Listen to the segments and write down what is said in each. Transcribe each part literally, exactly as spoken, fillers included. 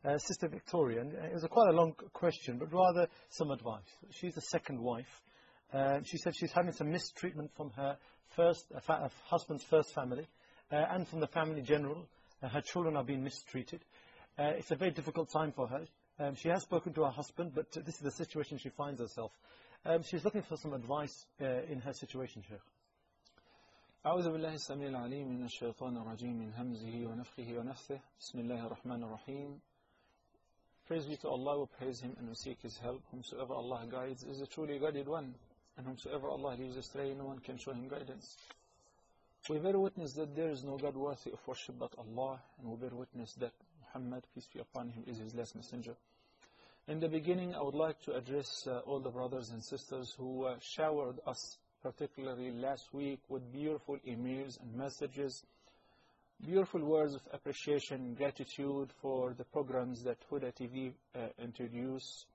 Uh, Sister Victoria, and it was a quite a long question, but rather some advice. She's the second wife. Uh, she said she's having some mistreatment from her first uh, fa- uh, husband's first family uh, and from the family general. Uh, her children are being mistreated. Uh, it's a very difficult time for her. Um, she has spoken to her husband, but uh, this is the situation she finds herself. Um, she's looking for some advice uh, in her situation, Sheikh. أعوذ بالله السميع العليم من الشيطان الرجيم من همزه ونفخه ونفثه بسم الله الرحمن الرحيم. Praise be to Allah, we praise Him and we seek His help. Whomsoever Allah guides is a truly guided one, and whomsoever Allah leaves astray, no one can show him guidance. We bear witness that there is no God worthy of worship but Allah, and we bear witness that Muhammad, peace be upon him, is His last messenger. In the beginning, I would like to address uh, all the brothers and sisters who uh, showered us, particularly last week, with beautiful emails and messages, beautiful words of appreciation and gratitude for the programs that Huda T V uh, introduce.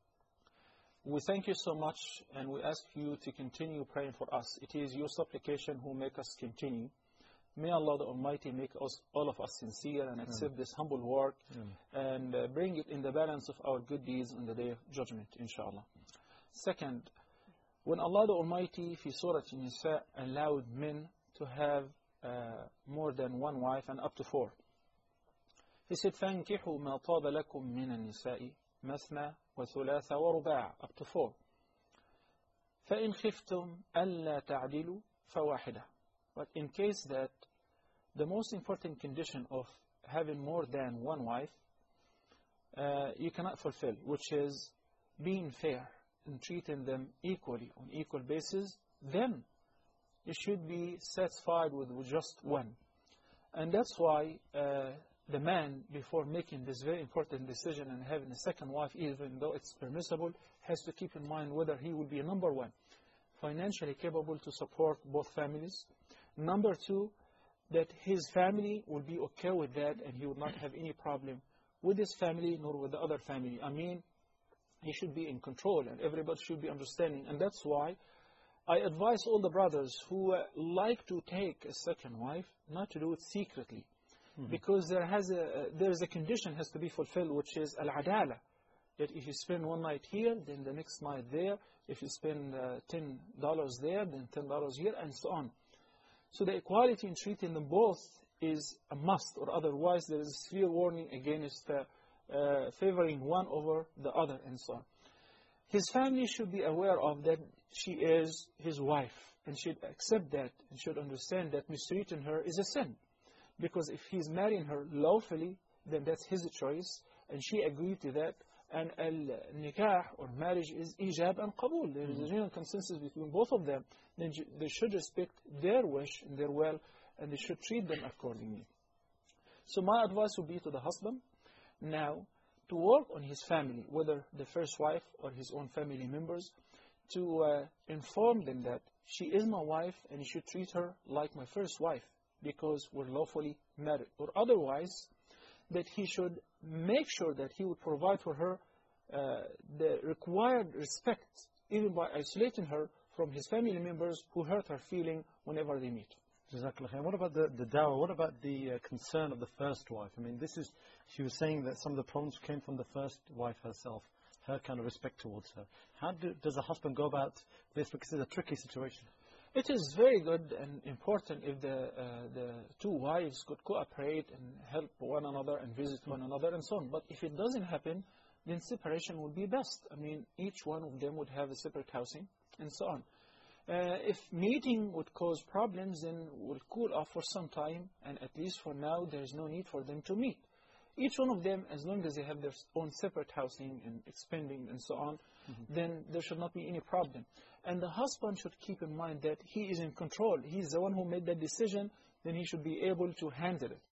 We thank you so much, and we ask you to continue praying for us. It is your supplication who make us continue. May Allah the Almighty make us, all of us sincere and accept mm. this humble work mm. and uh, bring it in the balance of our good deeds on the Day of Judgment, inshallah. Second, when Allah the Almighty, في Surah Nisa, allowed men to have Uh, more than one wife and up to four. He said, فَانْكِحُوا مَا طَابَ لَكُم مِّنَ النِّسَاءِ مَثْنَى وَثُلَاثَ وَرُبَاعَ up to four. فَإِنْ خِفْتُمْ أَلَّا تَعْدِلُوا فَوَاحِدَةً. But in case that the most important condition of having more than one wife uh, you cannot fulfill, which is being fair and treating them equally on equal basis, then you should be satisfied with just one. And that's why uh, the man, before making this very important decision and having a second wife, even though it's permissible, has to keep in mind whether he will be, number one, financially capable to support both families. Number two, that his family will be okay with that and he will not have any problem with his family nor with the other family. I mean, he should be in control and everybody should be understanding. And that's why I advise all the brothers who uh, like to take a second wife not to do it secretly, mm-hmm. because there has a uh, there is a condition has to be fulfilled, which is al-adala, that if you spend one night here, then the next night there. If you spend uh, ten dollars there, then ten dollars here, and so on. So the equality in treating them both is a must, or otherwise there is a severe warning against uh, uh, favoring one over the other, and so on. His family should be aware of that she is his wife and should accept that and should understand that mistreating her is a sin. Because if he's marrying her lawfully, then that's his choice and she agreed to that. And al-nikah or marriage is ijab and qabul. There is a general consensus between both of them. Then they should respect their wish and their will, and they should treat them accordingly. So my advice would be to the husband now to work on his family, whether the first wife or his own family members, to uh, inform them that she is my wife and you should treat her like my first wife because we're lawfully married. Or otherwise, that he should make sure that he would provide for her uh, the required respect, even by isolating her from his family members who hurt her feeling whenever they meet. Jazakallah. What about the, the dawah? What about the uh, concern of the first wife? I mean, this is, she was saying that some of the problems came from the first wife herself, her kind of respect towards her. How do, does a husband go about this? Because it's a tricky situation. It is very good and important if the, uh, the two wives could cooperate and help one another and visit one another and so on. But if it doesn't happen, then separation would be best. I mean, each one of them would have a separate housing and so on. Uh, if meeting would cause problems, then we'll cool off for some time, and at least for now, there's no need for them to meet. Each one of them, as long as they have their own separate housing and expanding and so on, mm-hmm. then there should not be any problem. And the husband should keep in mind that he is in control. He's the one who made that decision, then he should be able to handle it.